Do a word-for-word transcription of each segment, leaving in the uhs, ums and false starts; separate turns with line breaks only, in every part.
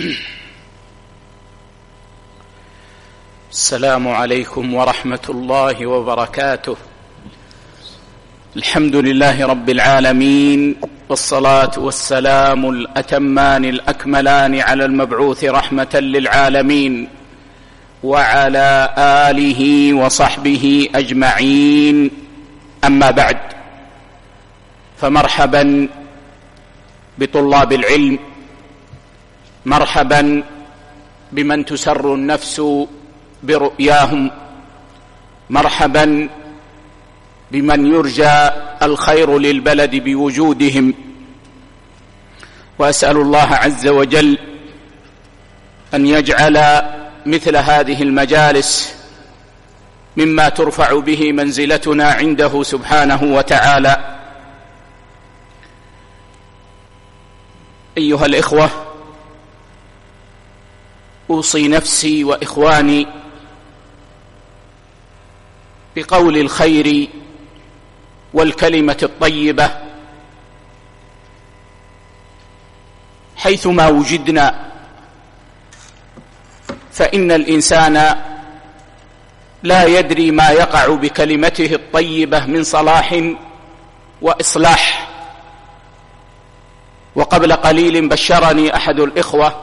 السلام عليكم ورحمة الله وبركاته. الحمد لله رب العالمين، والصلاة والسلام الأتمان الأكملان على المبعوث رحمة للعالمين وعلى آله وصحبه أجمعين. أما بعد، فمرحبا بطلاب العلم، مرحبا بمن تسر النفس برؤياهم، مرحبا بمن يرجى الخير للبلد بوجودهم. وأسأل الله عز وجل أن يجعل مثل هذه المجالس مما ترفع به منزلتنا عنده سبحانه وتعالى. أيها الإخوة، أوصي نفسي وإخواني بقول الخير والكلمة الطيبة حيثما وجدنا، فإن الإنسان لا يدري ما يقع بكلمته الطيبة من صلاح وإصلاح. وقبل قليل بشرني أحد الإخوة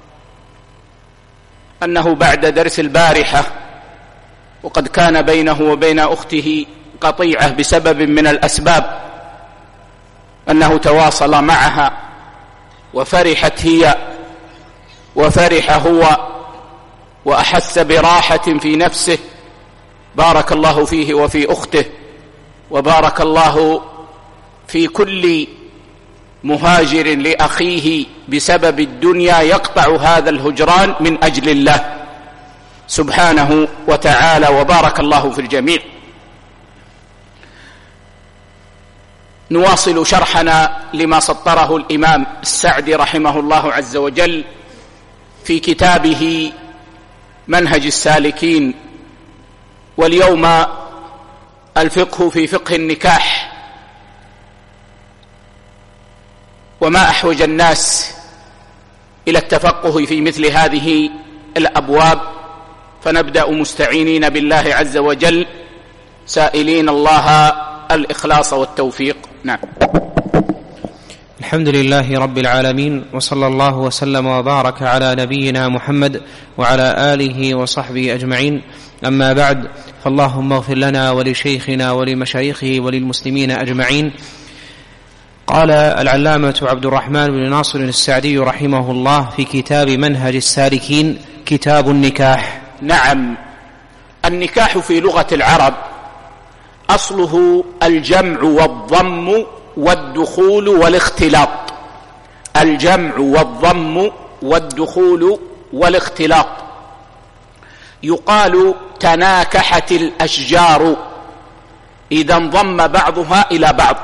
أنه بعد درس البارحة، وقد كان بينه وبين أخته قطيعة بسبب من الأسباب، أنه تواصل معها وفرحت هي وفرح هو وأحس براحة في نفسه. بارك الله فيه وفي أخته، وبارك الله في كل مهاجر لأخيه بسبب الدنيا يقطع هذا الهجران من أجل الله سبحانه وتعالى، وبارك الله في الجميع. نواصل شرحنا لما سطره الإمام السعدي رحمه الله عز وجل في كتابه منهج السالكين، واليوم الفقه في فقه النكاح. وما أحوج الناس إلى التفقه في مثل هذه الأبواب، فنبدأ مستعينين بالله عز وجل سائلين الله الإخلاص والتوفيق. نعم.
الحمد لله رب العالمين، وصلى الله وسلم وبارك على نبينا محمد وعلى آله وصحبه أجمعين. أما بعد، فاللهم اغفر لنا ولشيخنا ولمشايخه وللمسلمين أجمعين. قال العلامة عبد الرحمن بن ناصر السعدي رحمه الله في كتاب منهج السالكين كتاب النكاح.
نعم، النكاح في لغة العرب أصله الجمع والضم والدخول والاختلاط. الجمع والضم والدخول والاختلاط. يقال تناكحت الأشجار إذا انضم بعضها إلى بعض،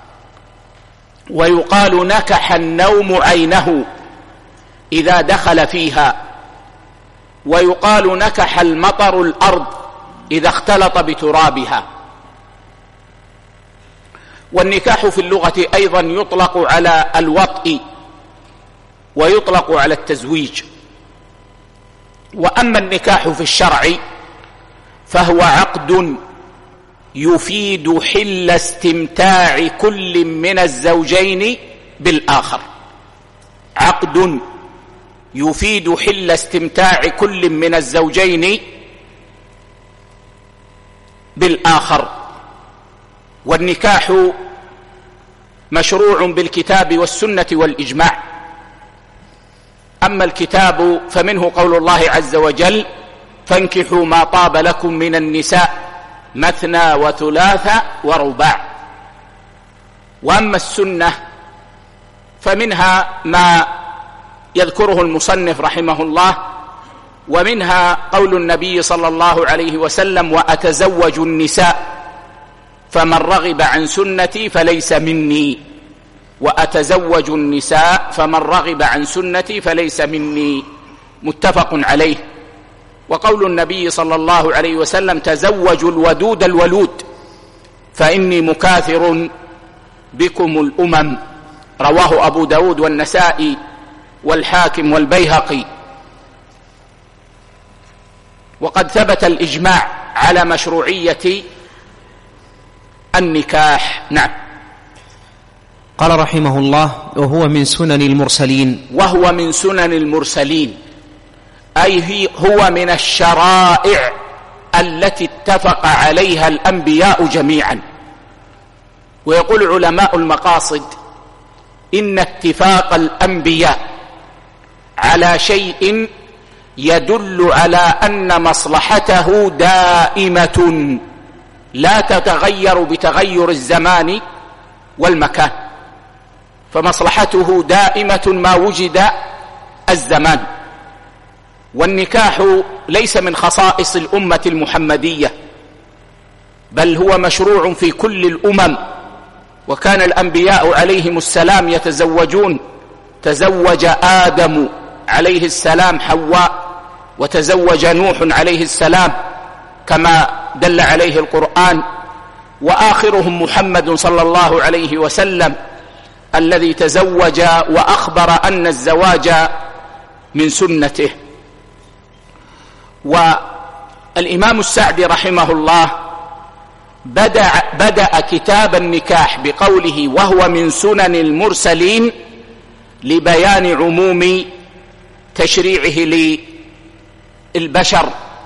ويقال نكح النوم عينه إذا دخل فيها، ويقال نكح المطر الأرض إذا اختلط بترابها. والنكاح في اللغة أيضا يطلق على الوطء ويطلق على التزويج. وأما النكاح في الشرع فهو عقد يفيد حل استمتاع كل من الزوجين بالآخر. عقد يفيد حل استمتاع كل من الزوجين بالآخر. والنكاح مشروع بالكتاب والسنة والإجماع. أما الكتاب فمنه قول الله عز وجل: فانكحوا ما طاب لكم من النساء مثنى وثلاث ورباع. وأما السنة فمنها ما يذكره المصنف رحمه الله، ومنها قول النبي صلى الله عليه وسلم: وأتزوج النساء فمن رغب عن سنتي فليس مني. وأتزوج النساء فمن رغب عن سنتي فليس مني، متفق عليه. وقول النبي صلى الله عليه وسلم: تزوجوا الودود الولود فإني مكاثر بكم الأمم، رواه أبو داود والنسائي والحاكم والبيهقي. وقد ثبت الإجماع على مشروعية النكاح. نعم.
قال رحمه الله: وهو من سنن المرسلين.
وهو من سنن المرسلين، أي هو من الشرائع التي اتفق عليها الأنبياء جميعا. ويقول علماء المقاصد: إن اتفاق الأنبياء على شيء يدل على أن مصلحته دائمة لا تتغير بتغير الزمان والمكان، فمصلحته دائمة ما وجد الزمان. والنكاح ليس من خصائص الأمة المحمدية، بل هو مشروع في كل الأمم. وكان الأنبياء عليهم السلام يتزوجون، تزوج آدم عليه السلام حواء، وتزوج نوح عليه السلام كما دل عليه القرآن، وآخرهم محمد صلى الله عليه وسلم الذي تزوج وأخبر أن الزواج من سنته. والإمام السعدي رحمه الله بدأ, بدأ كتاب النكاح بقوله: وهو من سنن المرسلين، لبيان عموم تشريعه للبشر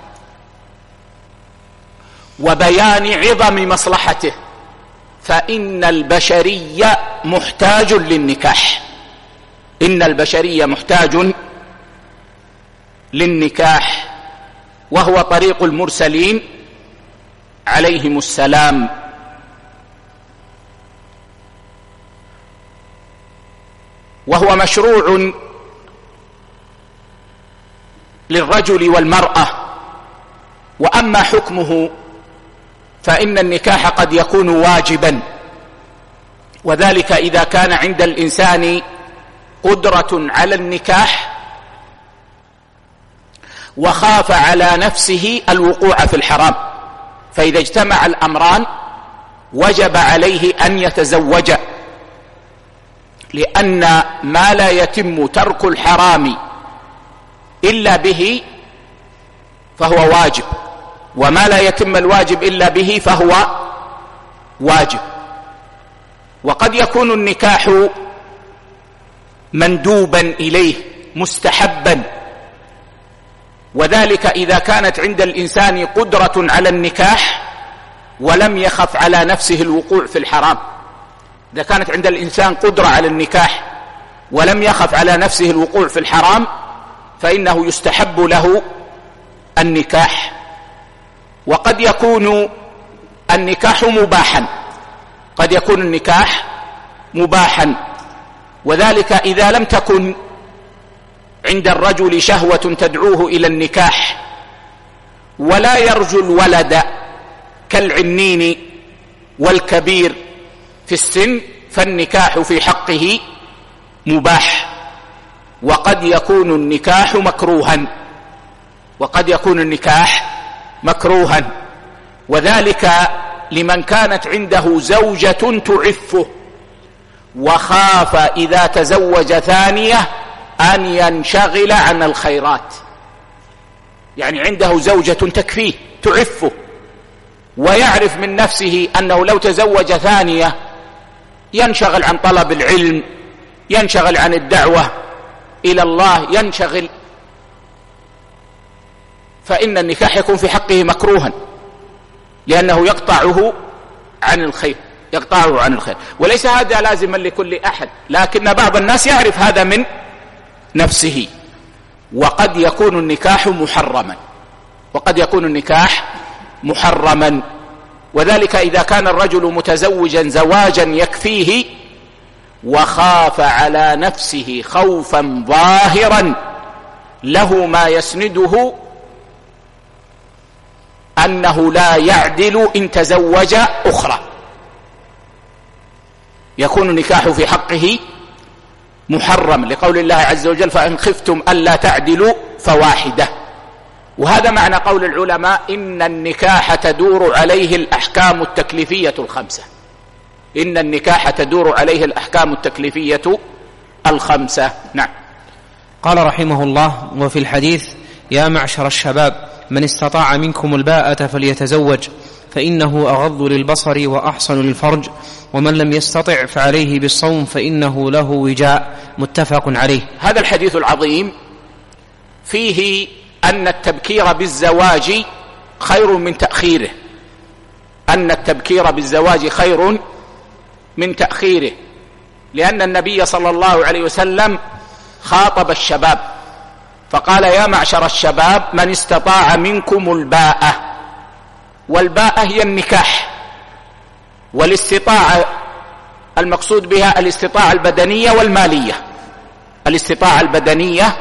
وبيان عظم مصلحته، فإن البشرية محتاج للنكاح. إن البشرية محتاج للنكاح، وهو طريق المرسلين عليهم السلام. وهو مشروع للرجل والمرأة. وأما حكمه فإن النكاح قد يكون واجبا، وذلك إذا كان عند الإنسان قدرة على النكاح وخاف على نفسه الوقوع في الحرام، فإذا اجتمع الأمران وجب عليه أن يتزوج، لأن ما لا يتم ترك الحرام إلا به فهو واجب، وما لا يتم الواجب إلا به فهو واجب. وقد يكون النكاح مندوبا إليه مستحبا، وذلك إذا كانت عند الإنسان قدرة على النكاح ولم يخف على نفسه الوقوع في الحرام. إذا كانت عند الإنسان قدرة على النكاح ولم يخف على نفسه الوقوع في الحرام فإنه يستحب له النكاح. وقد يكون النكاح مباحا، قد يكون النكاح مباحا، وذلك إذا لم تكن عند الرجل شهوة تدعوه إلى النكاح ولا يرجو الولد كالعنين والكبير في السن، فالنكاح في حقه مباح. وقد يكون النكاح مكروها، وقد يكون النكاح مكروها، وذلك لمن كانت عنده زوجة تعفه وخاف إذا تزوج ثانية أن ينشغل عن الخيرات. يعني عنده زوجة تكفيه تعفه، ويعرف من نفسه أنه لو تزوج ثانية ينشغل عن طلب العلم، ينشغل عن الدعوة إلى الله، ينشغل، فإن النكاح يكون في حقه مكروها، لأنه يقطعه عن الخير، يقطعه عن الخير. وليس هذا لازما لكل أحد، لكن بعض الناس يعرف هذا من نفسه. وقد يكون النكاح محرما، وقد يكون النكاح محرما، وذلك إذا كان الرجل متزوجا زواجا يكفيه وخاف على نفسه خوفا ظاهرا له ما يسنده أنه لا يعدل إن تزوج أخرى، يكون النكاح في حقه محرم، لقول الله عز وجل: فإن خفتم ألا تعدلوا فواحدة. وهذا معنى قول العلماء: إن النكاح تدور عليه الأحكام التكليفية الخمسة. إن النكاح تدور عليه الأحكام التكليفية الخمسة. نعم.
قال رحمه الله: وفي الحديث: يا معشر الشباب من استطاع منكم الباءة فليتزوج فإنه أغض للبصر وأحصن للفرج، ومن لم يستطع فعليه بالصوم فإنه له وجاء. متفق عليه.
هذا الحديث العظيم فيه أن التبكير بالزواج خير من تأخيره، أن التبكير بالزواج خير من تأخيره، لأن النبي صلى الله عليه وسلم خاطب الشباب فقال: يا معشر الشباب من استطاع منكم الباءة، والباءة هي النكاح، والاستطاعة المقصود بها الاستطاعة البدنية والمالية، الاستطاعة البدنية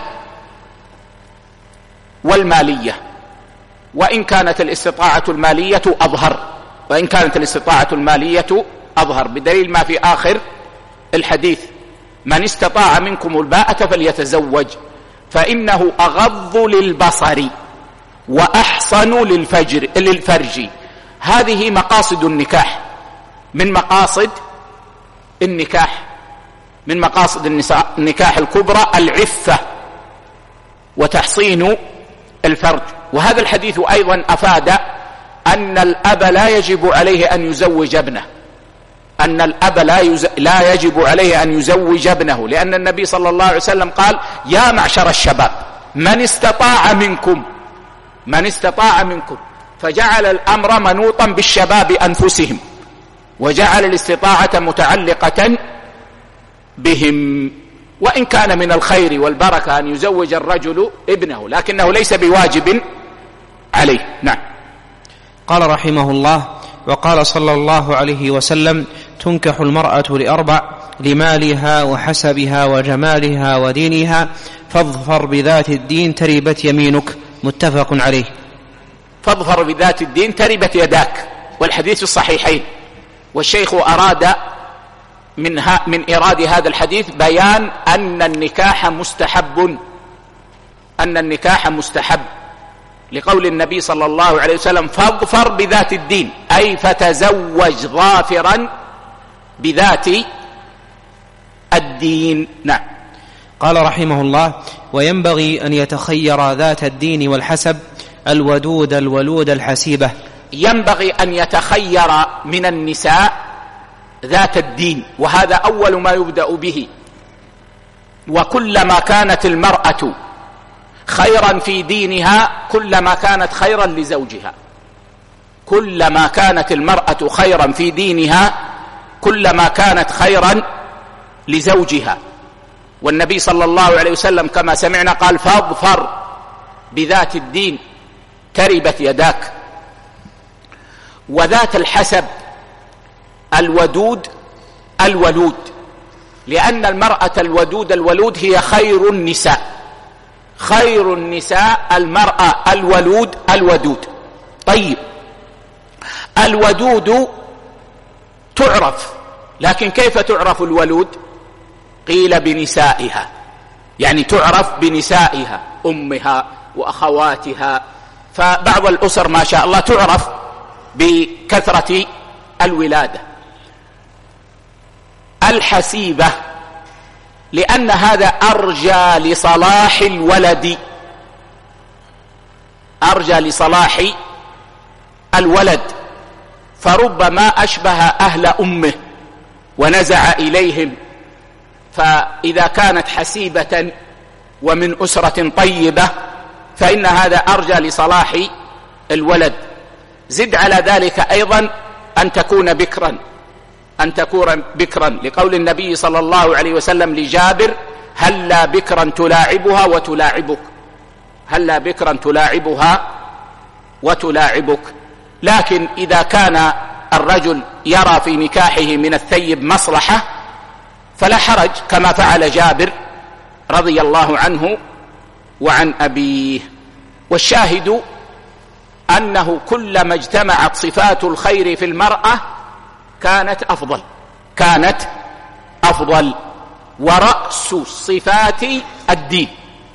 والمالية، وإن كانت الاستطاعة المالية أظهر، وإن كانت الاستطاعة المالية أظهر بدليل ما في آخر الحديث: من استطاع منكم الباءة فليتزوج فإنه أغض للبصر وأحصن للفجر للفرج. هذه مقاصد النكاح، من مقاصد النكاح من مقاصد النكاح الكبرى العفة وتحصين الفرج. وهذا الحديث أيضا أفاد أن الأب لا يجب عليه أن يزوج ابنه، أن الأب لا, يز... لا يجب عليه أن يزوج ابنه، لأن النبي صلى الله عليه وسلم قال: يا معشر الشباب من استطاع منكم من استطاع منكم فجعل الأمر منوطا بالشباب أنفسهم، وجعل الاستطاعة متعلقة بهم. وإن كان من الخير والبركة أن يزوج الرجل ابنه، لكنه ليس بواجب عليه. نعم.
قال رحمه الله: وقال صلى الله عليه وسلم: تنكح المرأة لأربع: لمالها وحسبها وجمالها ودينها، فاظفر بذات الدين تربت يمينك. متفق عليه.
فاظفر بذات الدين تربت يداك، والحديث الصحيحين. والشيخ أراد من, من إراد هذا الحديث بيان أن النكاح مستحب، أن النكاح مستحب لقول النبي صلى الله عليه وسلم: فاظفر بذات الدين، أي فتزوج ظافرا بذات الدين. نعم.
قال رحمه الله: وينبغي أن يتخير ذات الدين والحسب الودود الولود الحسيبة.
ينبغي أن يتخير من النساء ذات الدين، وهذا أول ما يبدأ به. وكلما كانت المرأة خيرا في دينها كلما كانت خيرا لزوجها، كلما كانت المرأة خيرا في دينها كلما كانت خيرا لزوجها. والنبي صلى الله عليه وسلم كما سمعنا قال: فاظفر بذات الدين تربت يداك. وذات الحسب الودود الولود، لأن المرأة الودود الولود هي خير النساء، خير النساء المرأة الولود الودود. طيب، الودود تعرف، لكن كيف تعرف الولود؟ قيل بنسائها، يعني تعرف بنسائها، أمها وأخواتها. فبعض الأسر ما شاء الله تعرف بكثرة الولادة. الحسيبة لأن هذا أرجى لصلاح الولد، أرجى لصلاح الولد، فربما أشبه أهل أمه ونزع إليهم. فإذا كانت حسيبة ومن أسرة طيبة فإن هذا أرجى لصلاح الولد. زد على ذلك أيضا أن تكون بكرا، أن تكون بكرا لقول النبي صلى الله عليه وسلم لجابر: هلا بكرا تلاعبها وتلاعبك، هلا بكرا تلاعبها وتلاعبك. لكن إذا كان الرجل يرى في نكاحه من الثيب مصلحة فلا حرج، كما فعل جابر رضي الله عنه وعن أبيه. والشاهد أنه كلما اجتمعت صفات الخير في المرأة كانت أفضل، كانت أفضل. ورأس صفات الدين،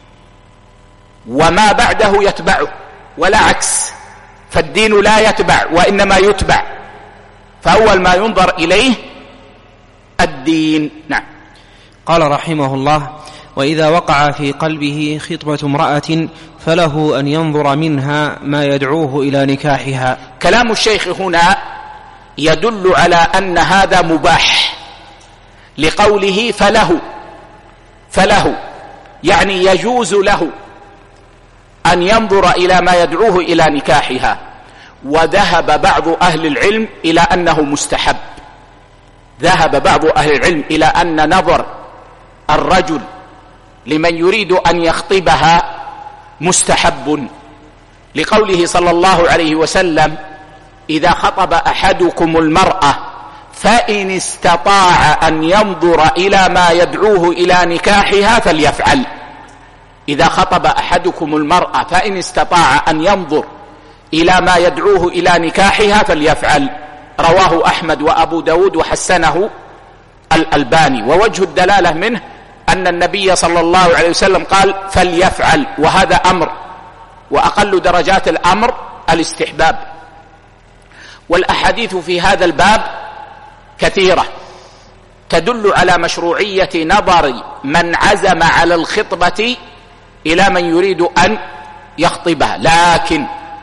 وما بعده يتبعه ولا عكس، فالدين لا يتبع وإنما يتبع، فأول ما ينظر إليه الدين. نعم.
قال رحمه الله: وإذا وقع في قلبه خطبة امرأة فله أن ينظر منها ما يدعوه إلى نكاحها.
كلام الشيخ هنا يدل على أن هذا مباح لقوله فله، فله يعني يجوز له أن ينظر إلى ما يدعوه إلى نكاحها. وذهب بعض أهل العلم إلى أنه مستحب، ذهب بعض أهل العلم إلى أن نظر الرجل لمن يريد أن يخطبها مستحب، لقوله صلى الله عليه وسلم: إذا خطب أحدكم المرأة فإن استطاع أن ينظر إلى ما يدعوه إلى نكاحها فليفعل. إذا خطب أحدكم المرأة فإن استطاع أن ينظر إلى ما يدعوه إلى نكاحها فليفعل. رواه أحمد وأبو داود وحسنه الألباني. ووجه الدلالة منه أن النبي صلى الله عليه وسلم قال فليفعل، وهذا أمر، وأقل درجات الأمر الاستحباب. والأحاديث في هذا الباب كثيرة تدل على مشروعية نظر من عزم على الخطبة إلى من يريد أن يخطبها، لكن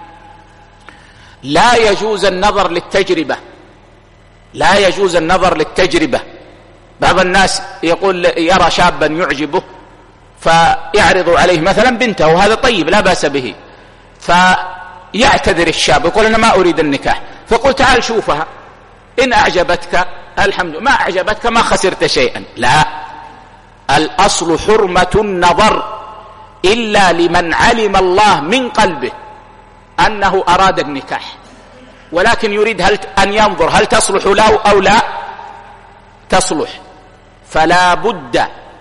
لا يجوز النظر للتجربة، لا يجوز النظر للتجربة. بعض الناس يقول يرى شابا يعجبه فيعرض عليه مثلا بنته، وهذا طيب لا بأس به، فيعتذر الشاب يقول أنا ما أريد النكاح، فقل تعال شوفها، إن أعجبتك الحمد لله، ما أعجبتك ما خسرت شيئا. لا، الأصل حرمة النظر إلا لمن علم الله من قلبه أنه أراد النكاح، ولكن يريد هل أن ينظر هل تصلح له أو لا تصلح. فلا بد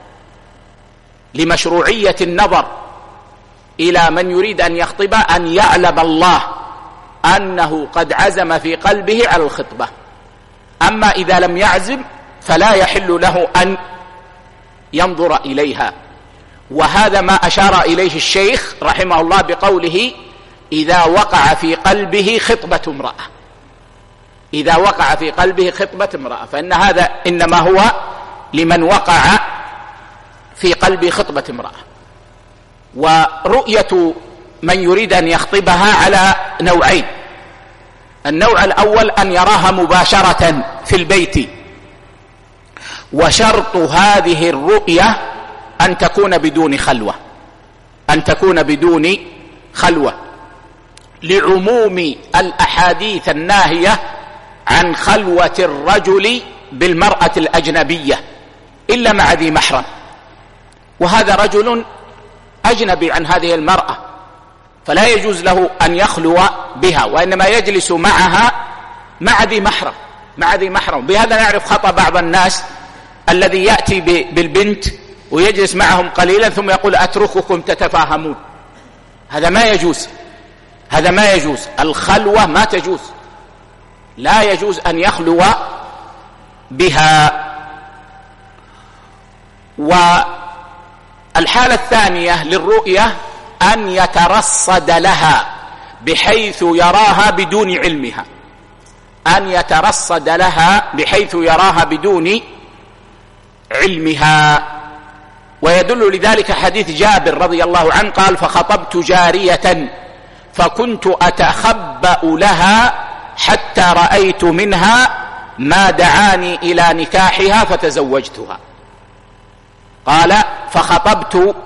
لمشروعية النظر إلى من يريد أن يخطبه أن يعلم الله أنه قد عزم في قلبه على الخطبة. أما إذا لم يعزم فلا يحل له أن ينظر إليها. وهذا ما أشار إليه الشيخ رحمه الله بقوله إذا وقع في قلبه خطبة امرأة، إذا وقع في قلبه خطبة امرأة، فإن هذا إنما هو لمن وقع في قلبه خطبة امرأة. ورؤية من يريد أن يخطبها على نوعين: النوع الأول أن يراها مباشرة في البيت، وشرط هذه الرؤية أن تكون بدون خلوة، أن تكون بدون خلوة، لعموم الأحاديث الناهية عن خلوة الرجل بالمرأة الأجنبية إلا مع ذي محرم، وهذا رجل أجنبي عن هذه المرأة فلا يجوز له أن يخلو بها، وإنما يجلس معها مع ذي محرم، مع ذي محرم. بهذا نعرف خطأ بعض الناس الذي يأتي بالبنت ويجلس معهم قليلا ثم يقول أترككم تتفاهمون. هذا ما يجوز، هذا ما يجوز، الخلوة ما تجوز، لا يجوز أن يخلو بها. والحالة الثانية للرؤية أن يترصد لها بحيث يراها بدون علمها، أن يترصد لها بحيث يراها بدون علمها. ويدل لذلك حديث جابر رضي الله عنه قال فخطبت جارية فكنت أتخبأ لها حتى رأيت منها ما دعاني إلى نكاحها فتزوجتها. قال فخطبت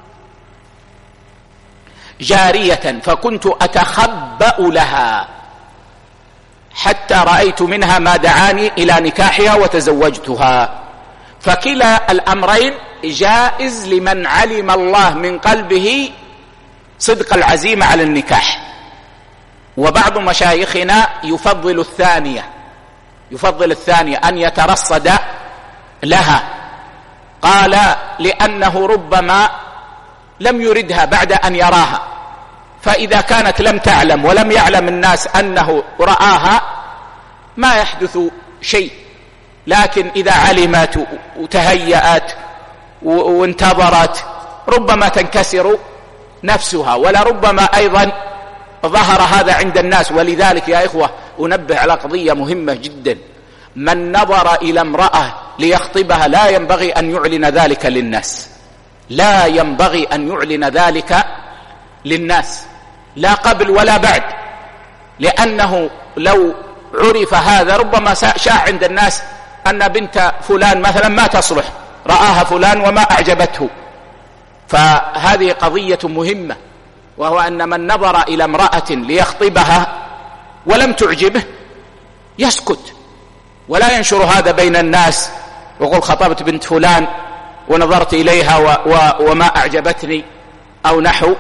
جارية فكنت أتخبأ لها حتى رأيت منها ما دعاني إلى نكاحها وتزوجتها. فكلا الأمرين جائز لمن علم الله من قلبه صدق العزيمة على النكاح. وبعض مشايخنا يفضل الثانية، يفضل الثانية أن يترصد لها، قال لأنه ربما لم يردها بعد أن يراها، فإذا كانت لم تعلم ولم يعلم الناس أنه رآها ما يحدث شيء، لكن إذا علمت وتهيأت وانتظرت ربما تنكسر نفسها، ولربما أيضا ظهر هذا عند الناس. ولذلك يا إخوة أنبه على قضية مهمة جدا: من نظر إلى امرأة ليخطبها لا ينبغي أن يعلن ذلك للناس، لا ينبغي أن يعلن ذلك للناس لا قبل ولا بعد، لأنه لو عرف هذا ربما شاع عند الناس أن بنت فلان مثلا ما تصلح، رآها فلان وما أعجبته. فهذه قضية مهمة، وهو أن من نظر إلى امرأة ليخطبها ولم تعجبه يسكت ولا ينشر هذا بين الناس ويقول خطبت بنت فلان ونظرت إليها و و وما أعجبتني أو نحو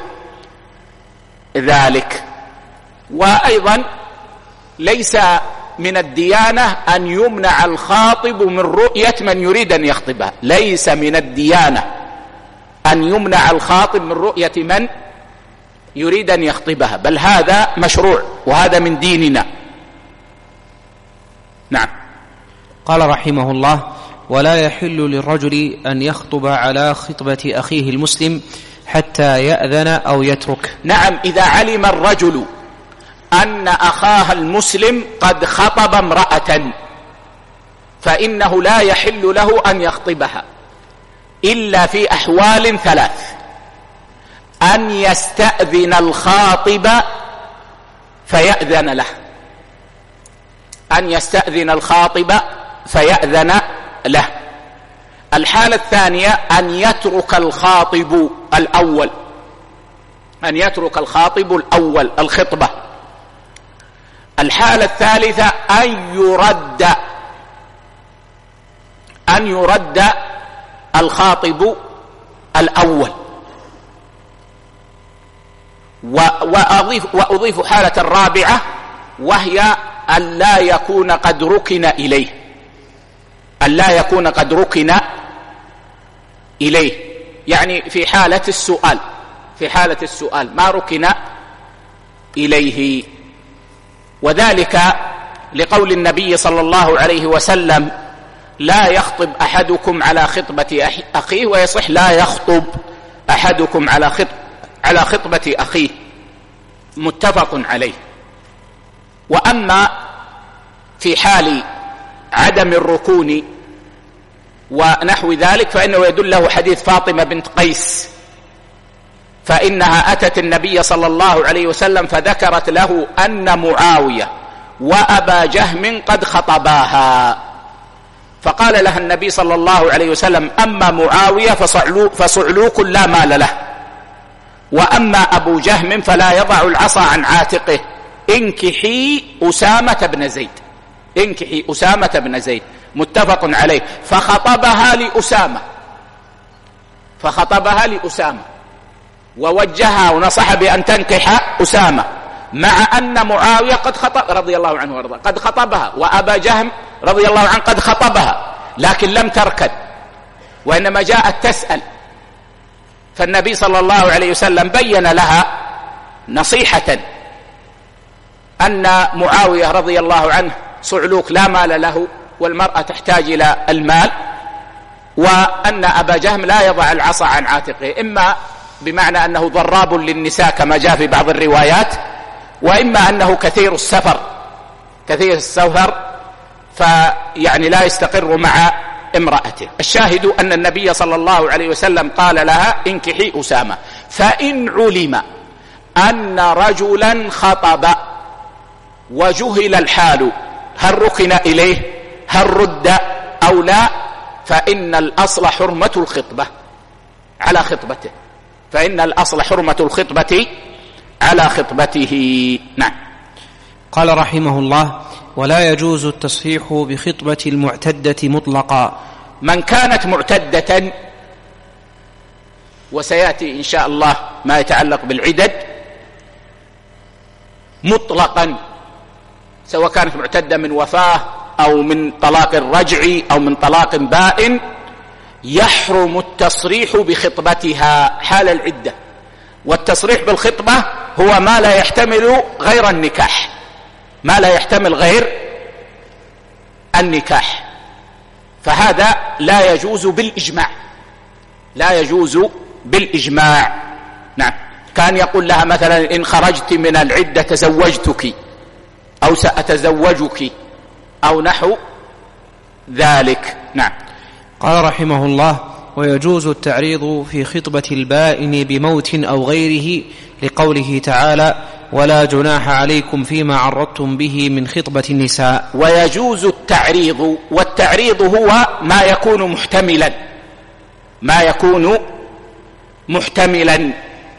ذلك. وأيضا ليس من الديانة أن يمنع الخاطب من رؤية من يريد أن يخطبها، ليس من الديانة أن يمنع الخاطب من رؤية من يريد أن يخطبها، بل هذا مشروع وهذا من ديننا. نعم.
قال رحمه الله: ولا يحل للرجل أن يخطب على خطبة أخيه المسلم حتى يأذن أو يترك.
نعم، إذا علم الرجل أن أخاه المسلم قد خطب امرأة فإنه لا يحل له أن يخطبها إلا في أحوال ثلاث: أن يستأذن الخاطب فيأذن له، أن يستأذن الخاطب فيأذن له. الحالة الثانية أن يترك الخاطب الأول، أن يترك الخاطب الأول الخطبة. الحالة الثالثة أن يرد أن يرد الخاطب الأول. وأضيف, وأضيف حالة الرابعة، وهي أن لا يكون قد ركن إليه، أن لا يكون قد ركن إليه، يعني في حالة السؤال، في حالة السؤال ما ركن إليه. وذلك لقول النبي صلى الله عليه وسلم: لا يخطب أحدكم على خطبة أخيه، ويصح لا يخطب أحدكم على خطب على خطبة أخيه، متفق عليه. وأما في حال عدم الركون ونحو ذلك فإنه يدل له حديث فاطمة بنت قيس، فإنها أتت النبي صلى الله عليه وسلم فذكرت له أن معاوية وأبا جهم قد خطباها، فقال لها النبي صلى الله عليه وسلم: أما معاوية فصعلوك لا مال له، وأما أبو جهم فلا يضع العصا عن عاتقه، انكحي أسامة بن زيد، انكحي أسامة بن زيد، متفق عليه. فخطبها لأسامة فخطبها لأسامة ووجهها ونصح بأن تنكح أسامة، مع أن معاوية قد خطب رضي الله عنه وارضاه قد خطبها، وأبا جهم رضي الله عنه قد خطبها، لكن لم تركد وإنما جاءت تسأل. فالنبي صلى الله عليه وسلم بين لها نصيحة أن معاوية رضي الله عنه صعلوك لا مال له، والمرأة تحتاج إلى المال، وأن أبا جهم لا يضع العصا عن عاتقه، إما بمعنى أنه ضراب للنساء كما جاء في بعض الروايات، وإما أنه كثير السفر كثير السفر فيعني لا يستقر مع امرأته. الشاهد أن النبي صلى الله عليه وسلم قال لها: انكحي أسامة. فإن علم أن رجلا خطب وجهل الحال، هل ركن إليه هل رد أو لا، فإن الأصل حرمة الخطبة على خطبته، فإن الأصل حرمة الخطبة على خطبته. نعم.
قال رحمه الله: ولا يجوز التصريح بخطبة المعتدة مطلقا.
من كانت معتدة، وسيأتي إن شاء الله ما يتعلق بالعدد، مطلقا سواء كانت معتدة من وفاة أو من طلاق رجعي أو من طلاق بائن، يحرم التصريح بخطبتها حال العدة. والتصريح بالخطبة هو ما لا يحتمل غير النكاح، ما لا يحتمل غير النكاح، فهذا لا يجوز بالإجماع، لا يجوز بالإجماع. نعم. كان يقول لها مثلا: إن خرجت من العدة تزوجتك أو سأتزوجك أو نحو ذلك. نعم.
قال رحمه الله: ويجوز التعريض في خطبة البائن بموت أو غيره لقوله تعالى ولا جناح عليكم فيما عرضتم به من خطبة النساء.
ويجوز التعريض، والتعريض هو ما يكون محتملا ما يكون محتملا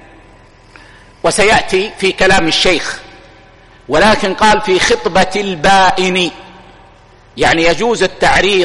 وسيأتي في كلام الشيخ، ولكن قال في خطبة البائن، يعني يجوز التعريض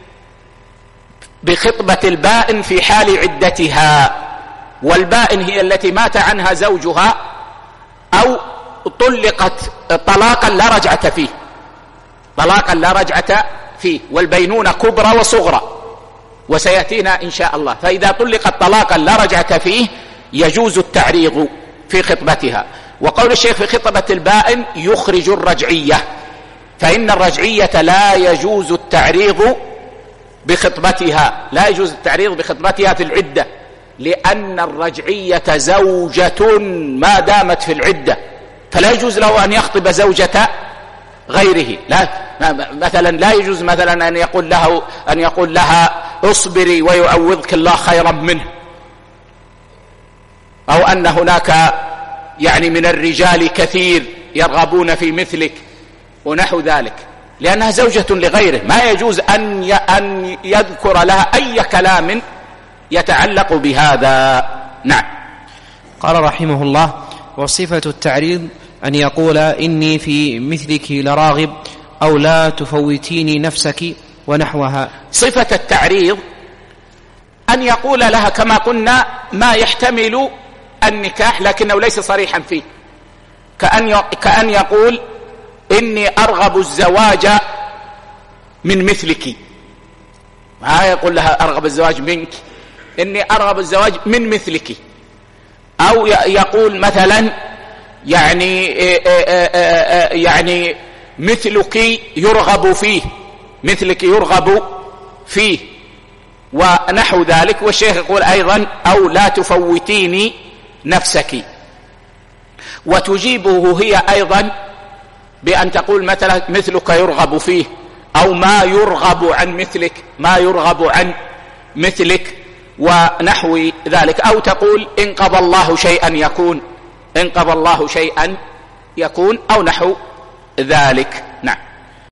بخطبة البائن في حال عدتها، والبائن هي التي مات عنها زوجها أو طلقت طلاقا لا رجعة فيه طلاقا لا رجعة فيه والبينونة كبرى وصغرى وسيأتينا إن شاء الله. فإذا طلقت طلاقا لا رجعة فيه يجوز التعريض في خطبتها. وقول الشيخ في خطبة البائن يخرج الرجعية، فإن الرجعية لا يجوز التعريض بخطبتها لا يجوز التعريض بخطبتها في العدة، لأن الرجعية زوجة ما دامت في العدة، فلا يجوز له أن يخطب زوجة غيره. لا مثلا لا يجوز مثلا أن يقول له أن يقول لها اصبري ويعوضك الله خيرا منه، أو أن هناك يعني من الرجال كثير يرغبون في مثلك ونحو ذلك، لأنها زوجة لغيره، ما يجوز أن أن يذكر لها أي كلام يتعلق بهذا. نعم.
قال رحمه الله وصفة التعريض أن يقول إني في مثلك لراغب أو لا تفوتيني نفسك ونحوها.
صفة التعريض أن يقول لها كما قلنا ما يحتمل النكاح لكنه ليس صريحا فيه، كأن كأن يقول إني أرغب الزواج من مثلك، ما يقول لها أرغب الزواج منك، إني أرغب الزواج من مثلك. أو يقول مثلا يعني يعني مثلك يرغب فيه مثلك يرغب فيه ونحو ذلك. والشيخ يقول أيضا أو لا تفوتيني نفسك. وتجيبه هي أيضا بأن تقول مثلا مثلك يرغب فيه، أو ما يرغب عن مثلك ما يرغب عن مثلك ونحو ذلك. أو تقول إن قضى الله شيئا يكون إن قضى الله شيئا يكون أو نحو ذلك.